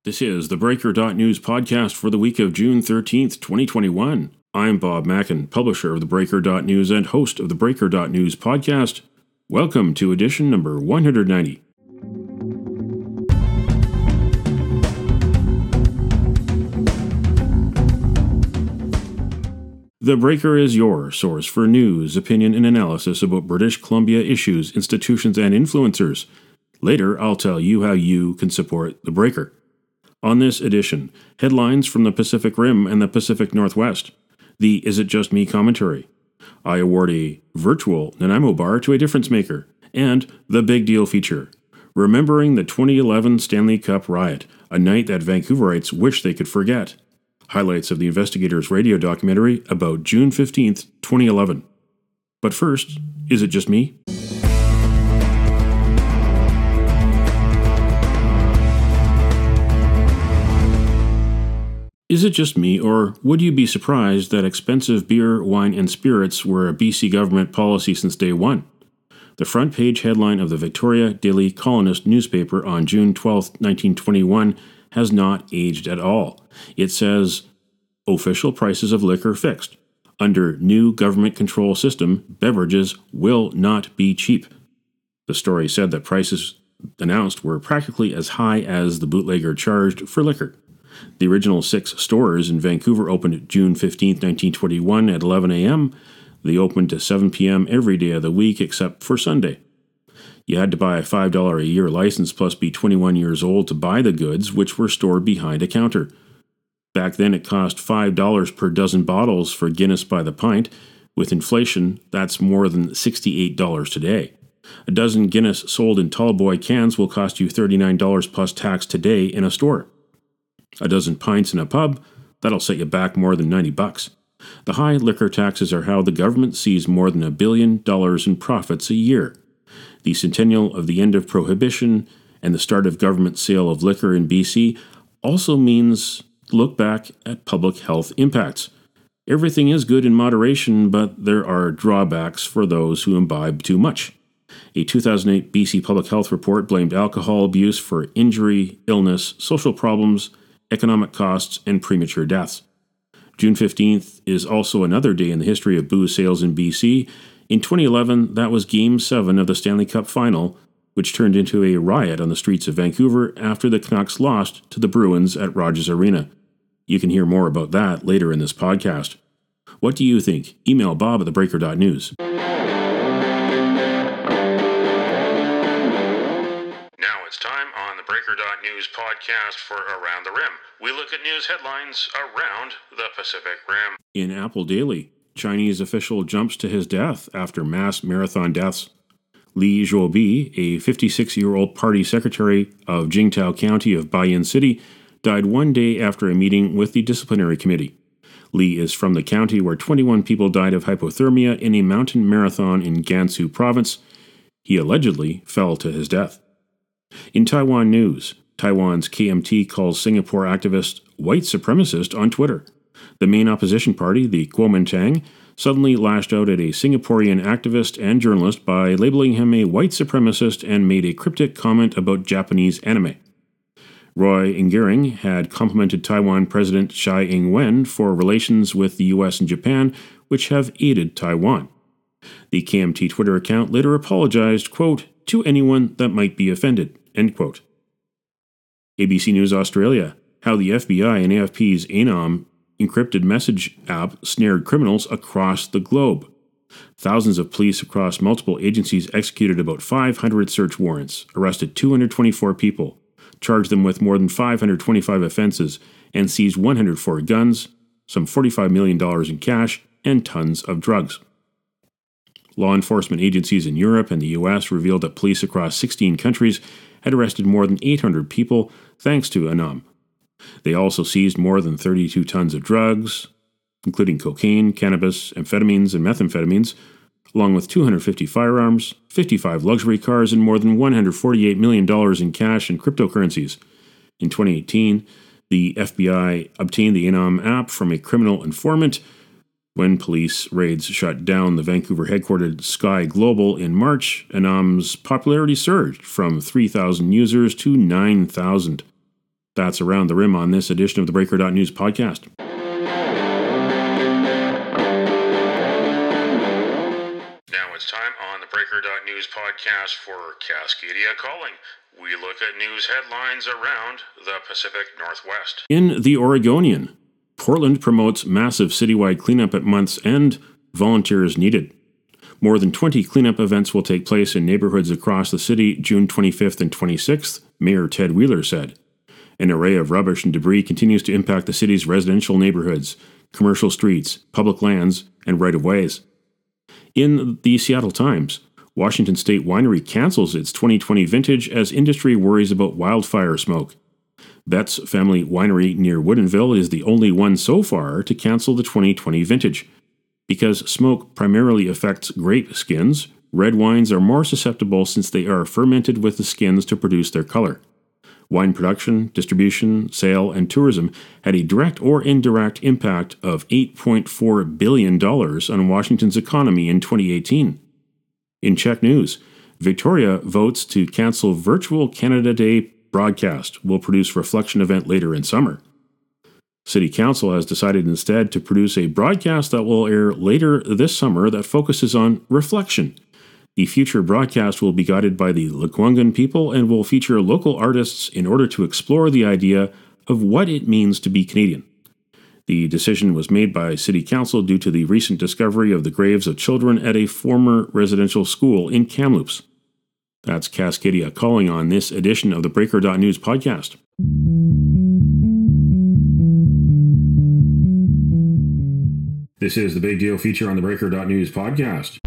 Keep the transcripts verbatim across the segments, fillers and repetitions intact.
This is the Breaker News podcast for the week of June thirteenth, twenty twenty-one. I'm Bob Mackin, publisher of the Breaker News and host of the Breaker News podcast. Welcome to edition number one hundred ninety. The Breaker is your source for news, opinion, and analysis about British Columbia issues, institutions, and influencers. Later, I'll tell you how you can support The Breaker. On this edition, headlines from the Pacific Rim and the Pacific Northwest, the Is It Just Me commentary, I award a virtual Nanaimo bar to a difference maker, and the Big Deal feature, remembering the twenty eleven Stanley Cup riot, a night that Vancouverites wish they could forget. Highlights of the Investigators radio documentary about June fifteenth, twenty eleven. But first, is it just me? Is it just me, or would you be surprised that expensive beer, wine, and spirits were a B C government policy since day one? The front page headline of the Victoria Daily Colonist newspaper on June twelfth, nineteen twenty-one has not aged at all. It says, official prices of liquor fixed. Under new government control system, beverages will not be cheap. The story said that prices announced were practically as high as the bootlegger charged for liquor. The original six stores in Vancouver opened June fifteenth, nineteen twenty-one at eleven a.m. They opened to seven p.m. every day of the week except for Sunday. You had to buy a five dollars a year license plus be twenty-one years old to buy the goods, which were stored behind a counter. Back then it cost five dollars per dozen bottles for Guinness by the pint. With inflation, that's more than sixty-eight dollars today. A dozen Guinness sold in tall boy cans will cost you thirty-nine dollars plus tax today in a store. A dozen pints in a pub, that'll set you back more than ninety bucks. The high liquor taxes are how the government sees more than a billion dollars in profits a year. The centennial of the end of Prohibition and the start of government sale of liquor in B C also means look back at public health impacts. Everything is good in moderation, but there are drawbacks for those who imbibe too much. A two thousand eight B C Public Health report blamed alcohol abuse for injury, illness, social problems, economic costs, and premature deaths. June fifteenth is also another day in the history of booze sales in B C. In twenty eleven, that was Game seven of the Stanley Cup Final, which turned into a riot on the streets of Vancouver after the Canucks lost to the Bruins at Rogers Arena. You can hear more about that later in this podcast. What do you think? Email Bob at the breaker dot news. It's time on the Breaker News podcast for Around the Rim. We look at news headlines around the Pacific Rim. In Apple Daily, Chinese official jumps to his death after mass marathon deaths. Li Zhuobi, a fifty-six-year-old party secretary of Jingtao County of Bayan City, died one day after a meeting with the disciplinary committee. Li is from the county where twenty-one people died of hypothermia in a mountain marathon in Gansu province. He allegedly fell to his death. In Taiwan news, Taiwan's K M T calls Singapore activist white supremacist on Twitter. The main opposition party, the Kuomintang, suddenly lashed out at a Singaporean activist and journalist by labeling him a white supremacist and made a cryptic comment about Japanese anime. Roy Ingering had complimented Taiwan President Tsai Ing-wen for relations with the U S and Japan, which have aided Taiwan. The K M T Twitter account later apologized, quote, to anyone that might be offended, end quote. A B C News Australia, how the F B I and A F P's Anom encrypted message app snared criminals across the globe. Thousands of police across multiple agencies executed about five hundred search warrants, arrested two hundred twenty-four people, charged them with more than five hundred twenty-five offenses, and seized one hundred four guns, some forty-five million dollars in cash, and tons of drugs. Law enforcement agencies in Europe and the U S revealed that police across sixteen countries had arrested more than eight hundred people thanks to Anom. They also seized more than thirty-two tons of drugs, including cocaine, cannabis, amphetamines, and methamphetamines, along with two hundred fifty firearms, fifty-five luxury cars, and more than one hundred forty-eight million dollars in cash and cryptocurrencies. In twenty eighteen, the F B I obtained the Anom app from a criminal informant. When police raids shut down the Vancouver-headquartered Sky Global in March, Anom's popularity surged from three thousand users to nine thousand. That's Around the Rim on this edition of the Breaker dot News podcast. Now it's time on the Breaker dot News podcast for Cascadia Calling. We look at news headlines around the Pacific Northwest. In the Oregonian, Portland promotes massive citywide cleanup at month's end, volunteers needed. More than twenty cleanup events will take place in neighborhoods across the city June twenty-fifth and twenty-sixth, Mayor Ted Wheeler said. An array of rubbish and debris continues to impact the city's residential neighborhoods, commercial streets, public lands, and right-of-ways. In the Seattle Times, Washington State Winery cancels its twenty twenty vintage as industry worries about wildfire smoke. Betts Family Winery near Woodinville is the only one so far to cancel the twenty twenty vintage. Because smoke primarily affects grape skins, red wines are more susceptible since they are fermented with the skins to produce their color. Wine production, distribution, sale, and tourism had a direct or indirect impact of eight point four billion dollars on Washington's economy in twenty eighteen. In Czech news, Victoria votes to cancel virtual Canada Day broadcast, will produce reflection event later in summer. City Council has decided instead to produce a broadcast that will air later this summer that focuses on reflection. The future broadcast will be guided by the Lekwungen people and will feature local artists in order to explore the idea of what it means to be Canadian. The decision was made by City Council due to the recent discovery of the graves of children at a former residential school in Kamloops. That's Cascadia Calling on this edition of the Breaker dot News podcast. This is the Big Deal feature on the Breaker dot News podcast.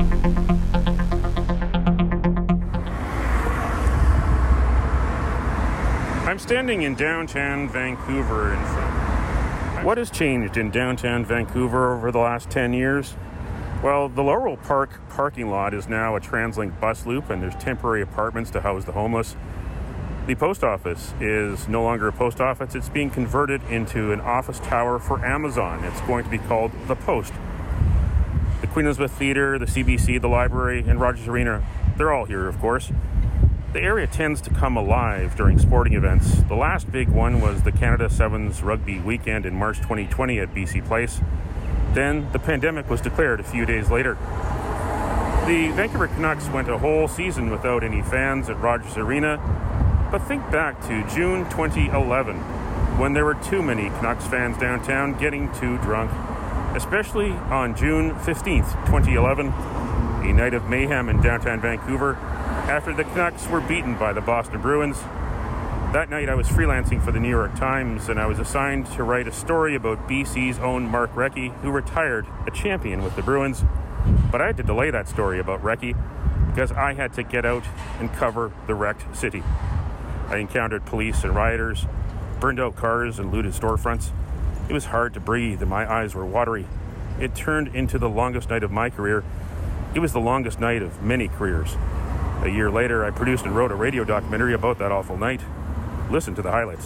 I'm standing in downtown Vancouver. And what has changed in downtown Vancouver over the last ten years? Well, the Laurel Park parking lot is now a TransLink bus loop, and there's temporary apartments to house the homeless. The post office is no longer a post office. It's being converted into an office tower for Amazon. It's going to be called The Post. The Queen Elizabeth Theatre, the C B C, the library, and Rogers Arena, they're all here, of course. The area tends to come alive during sporting events. The last big one was the Canada Sevens Rugby Weekend in March twenty twenty at B C Place. Then the pandemic was declared a few days later. The Vancouver Canucks went a whole season without any fans at Rogers Arena, but think back to June twenty eleven, when there were too many Canucks fans downtown getting too drunk, especially on June fifteenth, twenty eleven, a night of mayhem in downtown Vancouver, after the Canucks were beaten by the Boston Bruins. That night I was freelancing for the New York Times, and I was assigned to write a story about B C's own Mark Recchi, who retired a champion with the Bruins. But I had to delay that story about Recchi because I had to get out and cover the wrecked city. I encountered police and rioters, burned out cars and looted storefronts. It was hard to breathe and my eyes were watery. It turned into the longest night of my career. It was the longest night of many careers. A year later, I produced and wrote a radio documentary about that awful night. Listen to the highlights.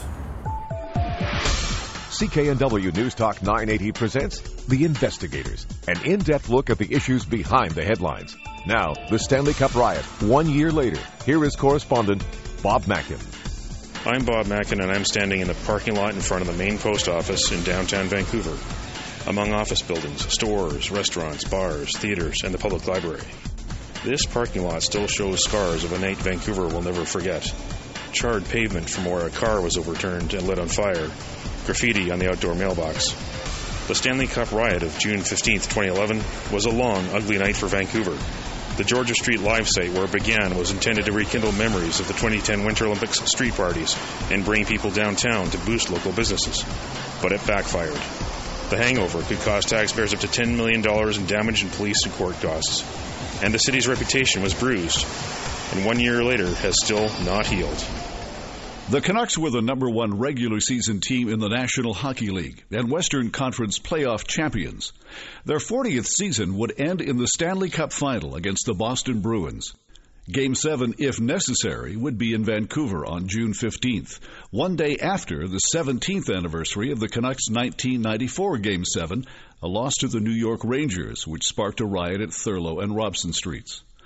C K N W News Talk nine eighty presents The Investigators, an in-depth look at the issues behind the headlines. Now, the Stanley Cup riot, one year later. Here is correspondent Bob Mackin. I'm Bob Mackin, and I'm standing in the parking lot in front of the main post office in downtown Vancouver, among office buildings, stores, restaurants, bars, theaters, and the public library. This parking lot still shows scars of a night Vancouver will never forget. Charred pavement from where a car was overturned and lit on fire. Graffiti on the outdoor mailbox. The Stanley Cup riot of June fifteenth, twenty eleven was a long, ugly night for Vancouver. The Georgia Street live site where it began was intended to rekindle memories of the twenty ten Winter Olympics street parties and bring people downtown to boost local businesses. But it backfired. The hangover could cost taxpayers up to ten million dollars in damage and police and court costs. And the city's reputation was bruised, and one year later has still not healed. The Canucks were the number one regular season team in the National Hockey League and Western Conference playoff champions. Their fortieth season would end in the Stanley Cup final against the Boston Bruins. Game seven, if necessary, would be in Vancouver on June fifteenth, one day after the seventeenth anniversary of the Canucks' nineteen ninety-four Game seven, a loss to the New York Rangers, which sparked a riot at Thurlow and Robson Streets.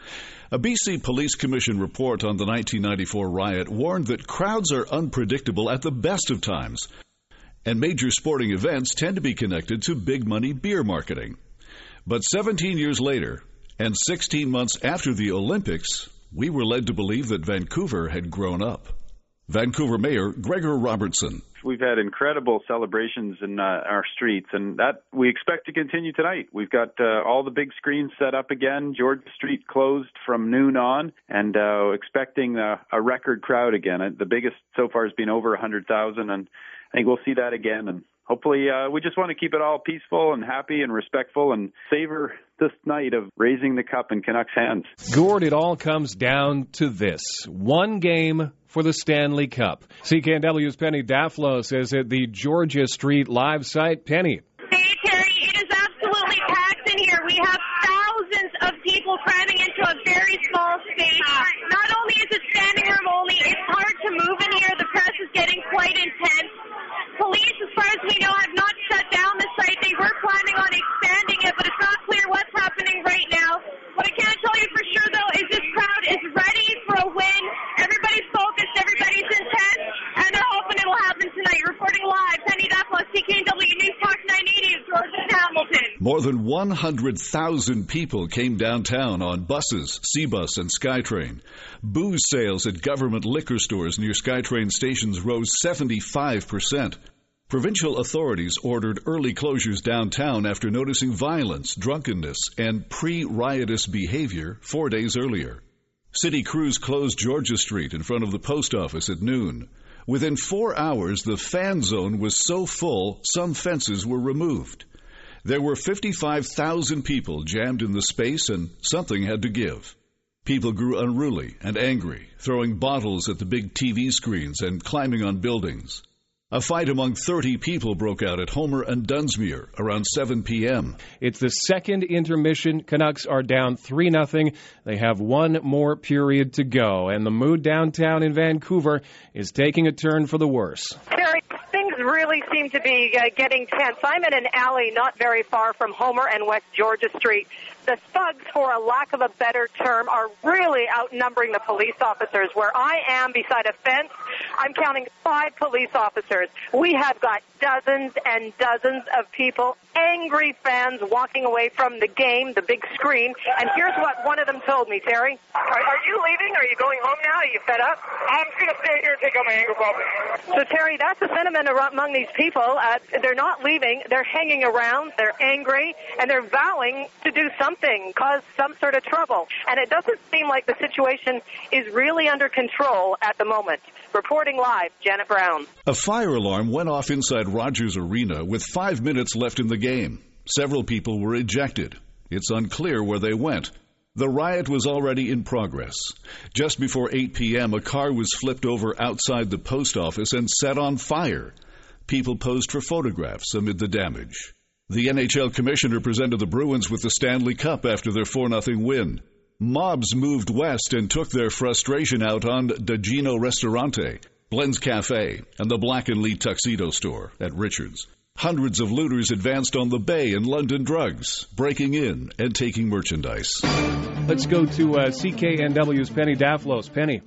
A B C Police Commission report on the nineteen ninety-four riot warned that crowds are unpredictable at the best of times, and major sporting events tend to be connected to big-money beer marketing. But seventeen years later, and sixteen months after the Olympics, we were led to believe that Vancouver had grown up. Vancouver Mayor Gregor Robertson. We've had incredible celebrations in uh, our streets, and that we expect to continue tonight. We've got uh, all the big screens set up again. Georgia Street closed from noon on, and uh, expecting a, a record crowd again. The biggest so far has been over one hundred thousand, and I think we'll see that again. And hopefully, uh, we just want to keep it all peaceful and happy and respectful and savor this night of raising the cup in Canucks hands. Gord, it all comes down to this. One game for the Stanley Cup. C K N W's Penny Daflos is at the Georgia Street live site. Penny. Hey, Terry, it is absolutely packed in here. We have thousands of people cramming into a very small space. Not only is it standing room only, it's hard to move in here. The press is getting quite intense. Police, as far as we know, have not shut down the site. They were planning on expanding it, but it's not clear what's happening right now. What I can tell you for sure, though, is this crowd is ready for a win. Everybody's focused, everybody's intense, and they're hoping it'll happen tonight. Reporting live, Penny Daflos, C K N W News Talk nine eighty of Georgia and Hamilton. More than one hundred thousand people came downtown on buses, C-Bus, and SkyTrain. Booze sales at government liquor stores near SkyTrain stations rose seventy-five percent. Provincial authorities ordered early closures downtown after noticing violence, drunkenness, and pre-riotous behavior four days earlier. City crews closed Georgia Street in front of the post office at noon. Within four hours, the fan zone was so full, some fences were removed. There were fifty-five thousand people jammed in the space, and something had to give. People grew unruly and angry, throwing bottles at the big T V screens and climbing on buildings. A fight among thirty people broke out at Homer and Dunsmuir around seven p.m. It's the second intermission. Canucks are down three nothing. They have one more period to go, and the mood downtown in Vancouver is taking a turn for the worse. Terry, things really seem to be uh, getting tense. I'm in an alley not very far from Homer and West Georgia Street. The thugs, for a lack of a better term, are really outnumbering the police officers. Where I am beside a fence, I'm counting five police officers. We have got dozens and dozens of people, angry fans walking away from the game, the big screen. And here's what one of them told me, Terry. Are, are you leaving? Are you going home now? Are you fed up? I'm going to stay here and take out my anger problem. So, Terry, that's the sentiment among these people. Uh, they're not leaving. They're hanging around. They're angry. And they're vowing to do something, cause some sort of trouble. And it doesn't seem like the situation is really under control at the moment. Reporting live, Janet Brown. A fire alarm went off inside Rogers Arena with five minutes left in the game. Several people were ejected. It's unclear where they went. The riot was already in progress. Just before eight p.m., a car was flipped over outside the post office and set on fire. People posed for photographs amid the damage. The N H L commissioner presented the Bruins with the Stanley Cup after their four nothing win. Mobs moved west and took their frustration out on Dagino Restaurante, Blends Cafe, and the Black and Lee Tuxedo Store at Richards. Hundreds of looters advanced on the Bay and London Drugs, breaking in and taking merchandise. Let's go to uh, C K N W's Penny Daflos. Penny.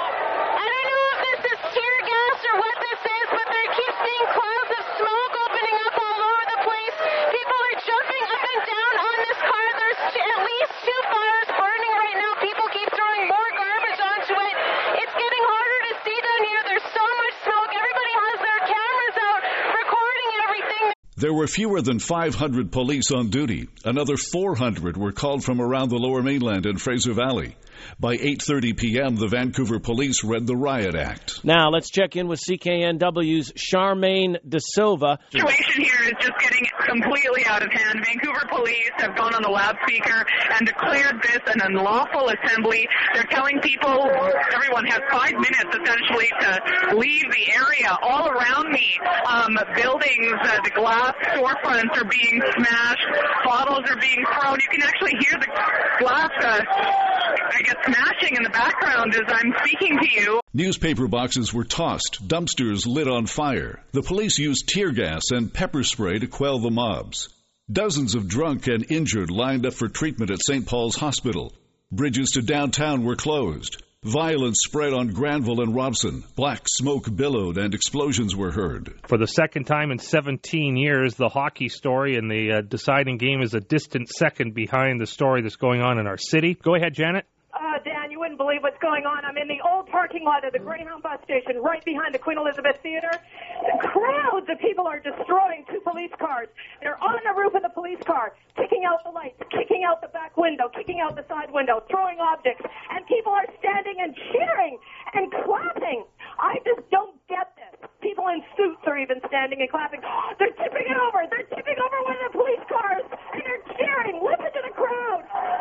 There were fewer than five hundred police on duty. Another four hundred were called from around the Lower Mainland and Fraser Valley. By eight thirty p.m., the Vancouver Police read the Riot Act. Now, let's check in with C K N W's Charmaine De Silva. The situation here is just getting completely out of hand. Vancouver Police have gone on the loudspeaker and declared this an unlawful assembly. They're telling people, everyone has five minutes, essentially, to leave the area. All around me, um, buildings, uh, the glass storefronts are being smashed, bottles are being thrown. You can actually hear the glass, uh, I guess, smashing in the background as I'm speaking to you. Newspaper boxes were tossed, dumpsters lit on fire. The police used tear gas and pepper spray to quell the mobs. Dozens of drunk and injured lined up for treatment at Saint Paul's Hospital. Bridges to downtown were closed. Violence spread on Granville and Robson. Black smoke billowed and explosions were heard. For the second time in seventeen years, the hockey story and the uh, deciding game is a distant second behind the story that's going on in our city. Go ahead, Janet. Uh, Dan, you wouldn't believe what's going on. I'm in the old parking lot of the Greyhound bus station right behind the Queen Elizabeth Theatre. Crowds of people are destroying two police cars. They're on the roof of the police car, kicking out the lights, kicking out the back window, kicking out the side window, throwing objects, and people are standing and cheering and clapping. I just don't get this. People in suits are even standing and clapping. They're tipping it over. They're tipping over one of the police cars, and they're cheering. Listen to the crowd.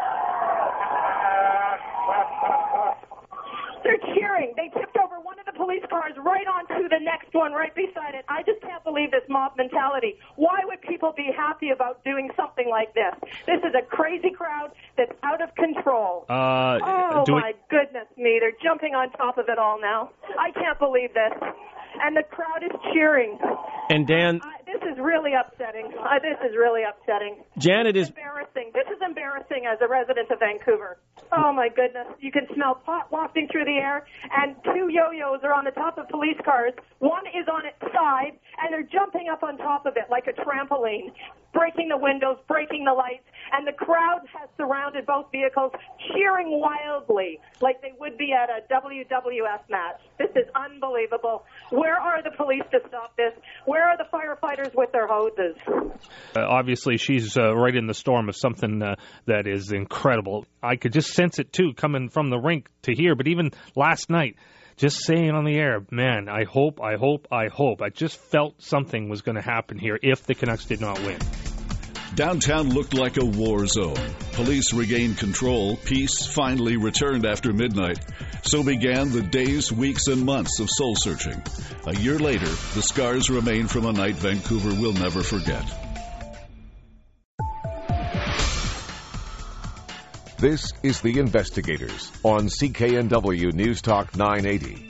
They're cheering. They tipped over one of the police cars right onto the next one right beside it. I just can't believe this mob mentality. Why would people be happy about doing something like this? This is a crazy crowd that's out of control. Uh, oh, my we... goodness me. They're jumping on top of it all now. I can't believe this. And the crowd is cheering. And Dan... Uh, this is really upsetting. Uh, this is really upsetting. Janet is... embarrassing. This is embarrassing as a resident of Vancouver. Oh, my goodness. You can smell pot wafting through the air, and two yo-yos are on the top of police cars. One is on its side, and they're jumping up on top of it like a trampoline, breaking the windows, breaking the lights, and the crowd has surrounded both vehicles, cheering wildly like they would be at a W W F match. This is unbelievable. Where are the police to stop this? Where are the firefighters with their hoses? Uh, obviously, she's uh, right in the storm of something uh, that is incredible. I could just sense it, too, coming from the rink to here. But even last night, just saying on the air, man, I hope, I hope, I hope. I just felt something was going to happen here if the Canucks did not win. Downtown looked like a war zone. Police regained control. Peace finally returned after midnight. So began the days, weeks, and months of soul-searching. A year later, the scars remain from a night Vancouver will never forget. This is The Investigators on C K N W News Talk nine eighty.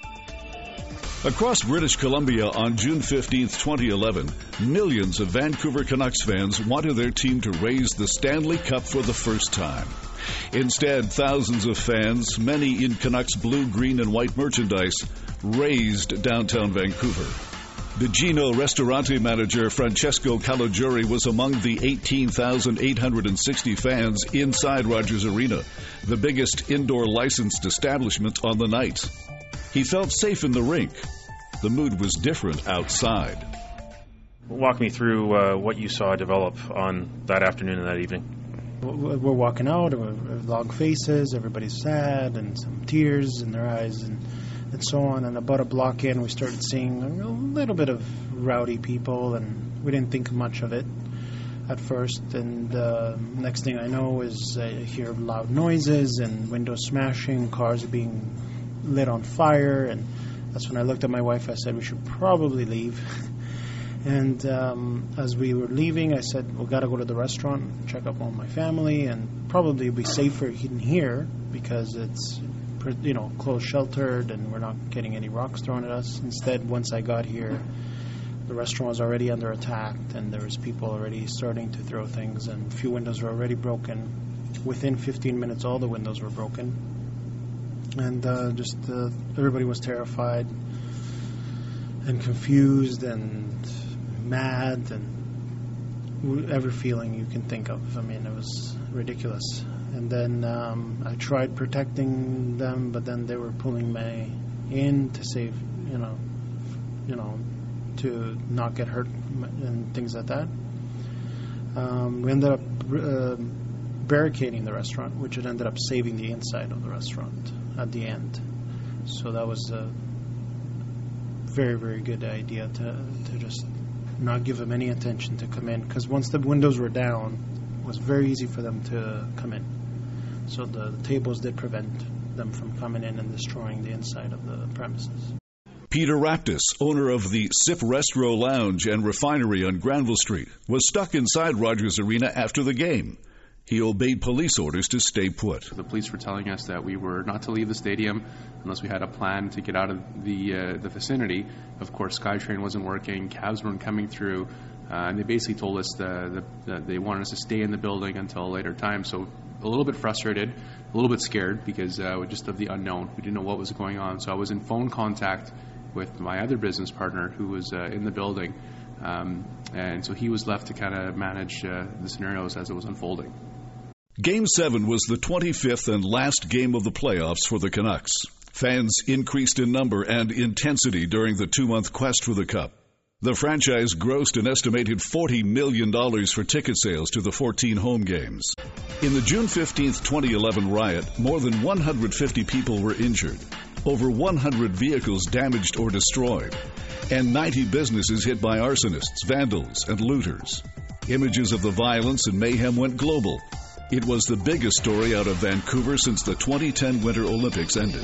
Across British Columbia on June fifteenth, twenty eleven, millions of Vancouver Canucks fans wanted their team to raise the Stanley Cup for the first time. Instead, thousands of fans, many in Canucks blue, green, and white merchandise, razed downtown Vancouver. The Gino Ristorante manager Francesco Caligiuri was among the eighteen thousand eight hundred sixty fans inside Rogers Arena, the biggest indoor licensed establishment on the night. He felt safe in the rink. The mood was different outside. Walk me through uh, what you saw develop on that afternoon and that evening. We're walking out, with long faces, everybody's sad, and some tears in their eyes, and, and so on. And about a block in, we started seeing a little bit of rowdy people, and we didn't think much of it at first. And uh, next thing I know is I hear loud noises and windows smashing, cars being lit on fire, and that's when I looked at my wife. I said we should probably leave. And um, as we were leaving, I said we got to go to the restaurant, check up on my family, and probably it'd be safer in here because it's, you know, closed, sheltered, and we're not getting any rocks thrown at us. Instead, once I got here, the restaurant was already under attack, and there was people already starting to throw things, and a few windows were already broken. Within fifteen minutes, all the windows were broken. And uh, just uh, everybody was terrified and confused and mad and every feeling you can think of. I mean, it was ridiculous. And then um, I tried protecting them, but then they were pulling me in to save, you know, you know, to not get hurt and things like that. Um, we ended up uh, barricading the restaurant, which had ended up saving the inside of the restaurant at the end. So that was a very, very good idea to to just not give them any attention to come in, because once the windows were down, it was very easy for them to come in. So the, the tables did prevent them from coming in and destroying the inside of the premises. Peter Raptis, owner of the Sip Restro Lounge and Refinery on Granville Street, was stuck inside Rogers Arena after the game. He obeyed police orders to stay put. The police were telling us that we were not to leave the stadium unless we had a plan to get out of the uh, the vicinity. Of course, SkyTrain wasn't working, cabs weren't coming through, uh, and they basically told us that the, the, they wanted us to stay in the building until a later time. So a little bit frustrated, a little bit scared because uh, just of the unknown. We didn't know what was going on. So I was in phone contact with my other business partner who was uh, in the building. Um, and so he was left to kind of manage uh, the scenarios as it was unfolding. Game seven was the twenty-fifth and last game of the playoffs for the Canucks. Fans increased in number and intensity during the two-month quest for the Cup. The franchise grossed an estimated forty million dollars for ticket sales to the fourteen home games. In the June fifteenth, twenty eleven riot, more than one hundred fifty people were injured, over one hundred vehicles damaged or destroyed, and ninety businesses hit by arsonists, vandals, and looters. Images of the violence and mayhem went global. It was the biggest story out of Vancouver since the twenty ten Winter Olympics ended.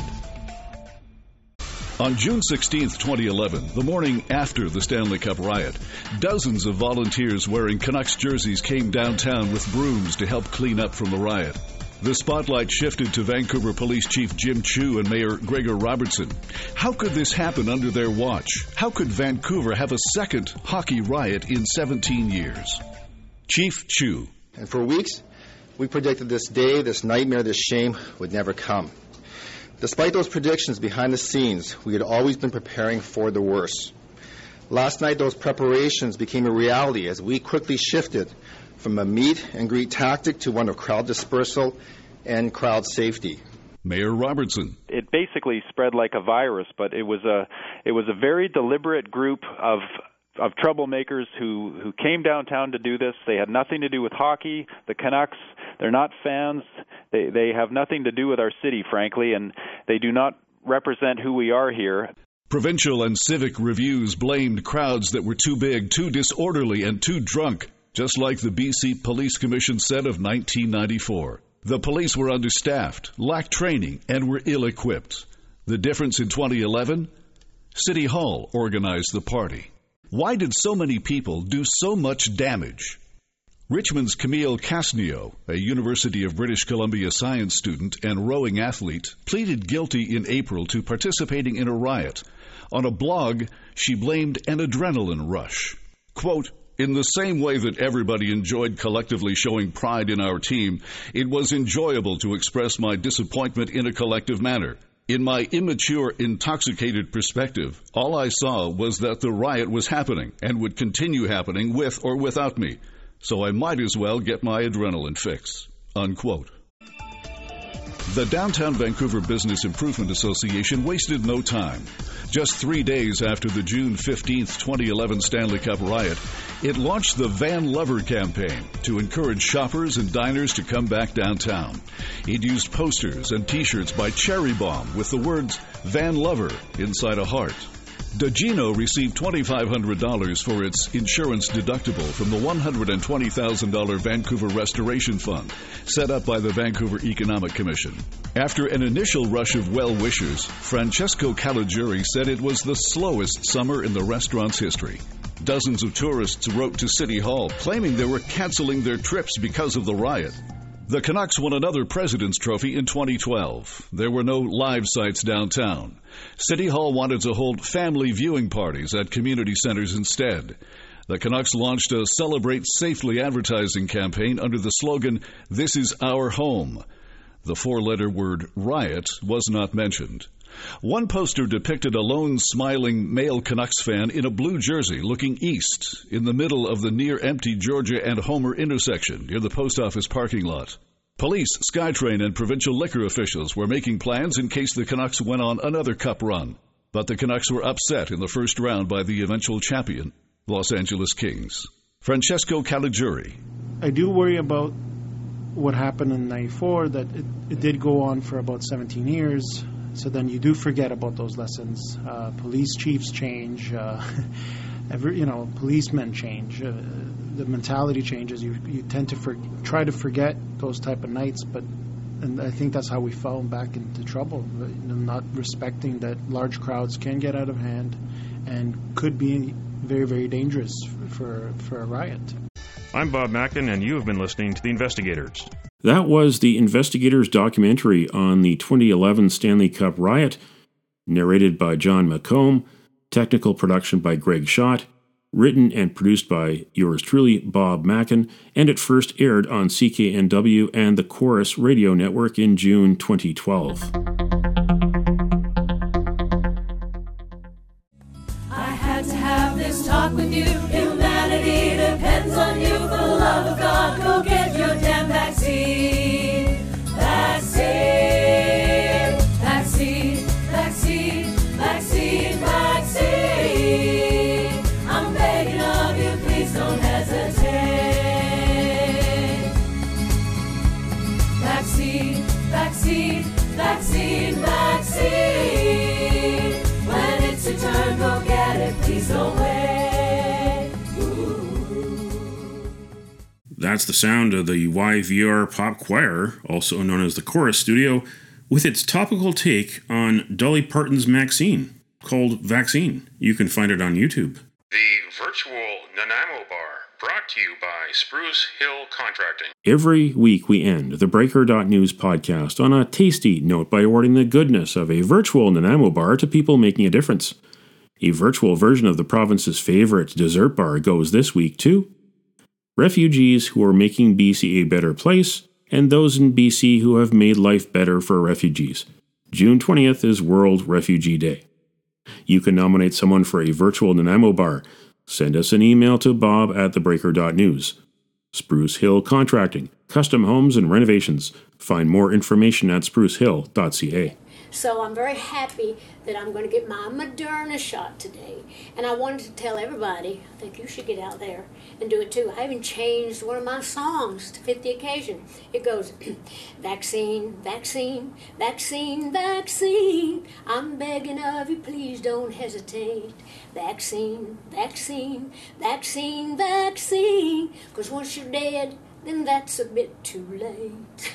On June sixteenth, twenty eleven, the morning after the Stanley Cup riot, dozens of volunteers wearing Canucks jerseys came downtown with brooms to help clean up from the riot. The spotlight shifted to Vancouver Police Chief Jim Chu and Mayor Gregor Robertson. How could this happen under their watch? How could Vancouver have a second hockey riot in seventeen years? Chief Chu. And for weeks, we predicted this day, this nightmare, this shame would never come. Despite those predictions behind the scenes, we had always been preparing for the worst. Last night, those preparations became a reality as we quickly shifted from a meet and greet tactic to one of crowd dispersal and crowd safety. Mayor Robertson. It basically spread like a virus, but it was a it was a very deliberate group of of troublemakers who, who came downtown to do this. They had nothing to do with hockey, the Canucks. They're not fans. They they have nothing to do with our city, frankly, and they do not represent who we are here. Provincial and civic reviews blamed crowds that were too big, too disorderly, and too drunk, just like the B C Police Commission said of nineteen ninety-four. The police were understaffed, lacked training, and were ill-equipped. The difference in twenty eleven? City Hall organized the party. Why did so many people do so much damage? Richmond's Camille Casnio, a University of British Columbia science student and rowing athlete, pleaded guilty in April to participating in a riot. On a blog, she blamed an adrenaline rush. Quote, "In the same way that everybody enjoyed collectively showing pride in our team, it was enjoyable to express my disappointment in a collective manner. In my immature, intoxicated perspective, all I saw was that the riot was happening and would continue happening with or without me. So I might as well get my adrenaline fix." Unquote. The Downtown Vancouver Business Improvement Association wasted no time. Just three days after the June fifteenth, twenty eleven Stanley Cup riot, it launched the Van Lover campaign to encourage shoppers and diners to come back downtown. It used posters and T-shirts by Cherry Bomb with the words Van Lover inside a heart. Dagino received twenty-five hundred dollars for its insurance deductible from the one hundred twenty thousand dollars Vancouver Restoration Fund, set up by the Vancouver Economic Commission. After an initial rush of well-wishers, Francesco Caligiuri said it was the slowest summer in the restaurant's history. Dozens of tourists wrote to City Hall, claiming they were canceling their trips because of the riot. The Canucks won another President's Trophy in twenty twelve. There were no live sites downtown. City Hall wanted to hold family viewing parties at community centers instead. The Canucks launched a Celebrate Safely advertising campaign under the slogan, "This is our home." The four-letter word riot was not mentioned. One poster depicted a lone, smiling male Canucks fan in a blue jersey looking east in the middle of the near-empty Georgia and Homer intersection near the post office parking lot. Police, SkyTrain, and provincial liquor officials were making plans in case the Canucks went on another cup run. But the Canucks were upset in the first round by the eventual champion, Los Angeles Kings. Francesco Caligiuri. I do worry about what happened in ninety-four, that it, it did go on for about seventeen years. So then you do forget about those lessons. Uh, police chiefs change. Uh, every, you know, policemen change. Uh, the mentality changes. You you tend to for, try to forget those type of nights, but and I think that's how we fell back into trouble. Not respecting that large crowds can get out of hand and could be very, very dangerous for for a riot. I'm Bob Mackin, and you have been listening to The Investigators. That was The Investigators documentary on the twenty eleven Stanley Cup riot, narrated by John McComb, technical production by Greg Schott, written and produced by yours truly, Bob Mackin, and it first aired on C K N W and the Chorus Radio Network in June twenty twelve. I had to have this talk with you. Humanity depends on you. For the love of God, go get your damn vaccine. Vaccine, vaccine, vaccine, vaccine, vaccine. I'm begging of you, please don't hesitate. Vaccine, vaccine, vaccine, vaccine. When it's your turn, go get it, please don't wait. Ooh. That's the sound of the Y V R Pop Choir, also known as the Chorus Studio, with its topical take on Dolly Parton's Maxine, called Vaccine. You can find it on YouTube. The virtual Nanaimo Bar, brought to you by Spruce Hill Contracting. Every week we end the Breaker dot News podcast on a tasty note by awarding the goodness of a virtual Nanaimo bar to people making a difference. A virtual version of the province's favorite dessert bar goes this week to refugees who are making B C a better place, and those in B C who have made life better for refugees. June twentieth is World Refugee Day. You can nominate someone for a virtual Nanaimo bar. Send us an email to bob at the breaker dot news. Spruce Hill Contracting, custom homes and renovations. Find more information at spruce hill dot c a. So I'm very happy that I'm going to get my Moderna shot today. And I wanted to tell everybody, I think you should get out there and do it too. I even changed one of my songs to fit the occasion. It goes, vaccine, vaccine, vaccine, vaccine. I'm begging of you, please don't hesitate. Vaccine, vaccine, vaccine, vaccine. Because once you're dead, then that's a bit too late.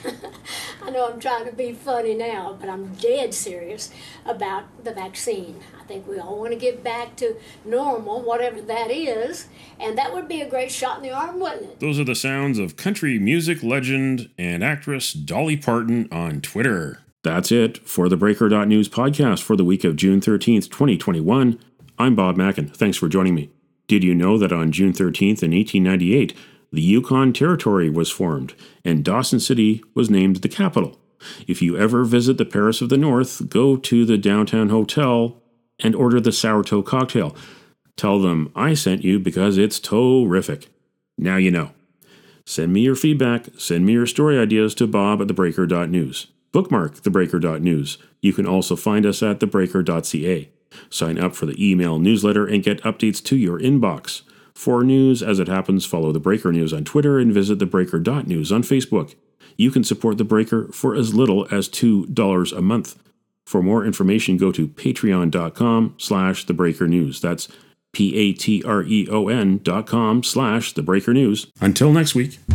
I know I'm trying to be funny now, but I'm dead serious about the vaccine. I think we all want to get back to normal, whatever that is, and that would be a great shot in the arm, wouldn't it? Those are the sounds of country music legend and actress Dolly Parton on Twitter. That's it for the Breaker dot News podcast for the week of June thirteenth, twenty twenty-one. I'm Bob Mackin. Thanks for joining me. Did you know that on June thirteenth in eighteen ninety-eight, the Yukon Territory was formed, and Dawson City was named the capital? If you ever visit the Paris of the North, go to the downtown hotel and order the sourdough cocktail. Tell them I sent you because it's terrific. Now you know. Send me your feedback, send me your story ideas to bob at the breaker dot news. Bookmark the breaker dot news. You can also find us at the breaker dot c a. Sign up for the email newsletter and get updates to your inbox. For news as it happens, follow The Breaker News on Twitter and visit the breaker dot news on Facebook. You can support The Breaker for as little as two dollars a month. For more information, go to patreon dot com slash The Breaker News. That's P A T R E O N dot com slash The Breaker News. Until next week.